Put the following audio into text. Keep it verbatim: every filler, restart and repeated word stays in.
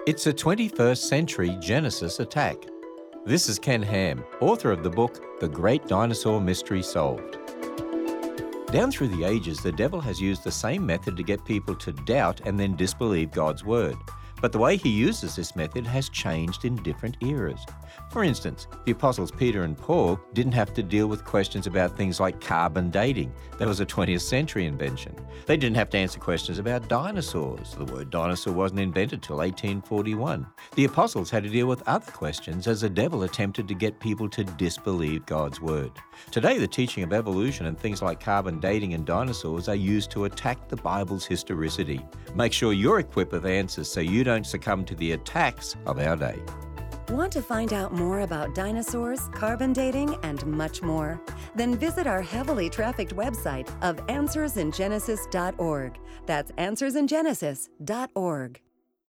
It's a twenty-first century Genesis attack. This is Ken Ham, author of the book The Great Dinosaur Mystery Solved. Down through the ages, the devil has used the same method to get people to doubt and then disbelieve God's word. But the way he uses this method has changed in different eras. For instance, the apostles Peter and Paul didn't have to deal with questions about things like carbon dating. That was a twentieth century invention. They didn't have to answer questions about dinosaurs. The word dinosaur wasn't invented till eighteen forty-one. The apostles had to deal with other questions as the devil attempted to get people to disbelieve God's word. Today, the teaching of evolution and things like carbon dating and dinosaurs are used to attack the Bible's historicity. Make sure you're equipped with answers so you don't succumb to the attacks of our day. Want to find out more about dinosaurs, carbon dating, and much more? Then visit our heavily trafficked website of answers in genesis dot org. That's answers in genesis dot org.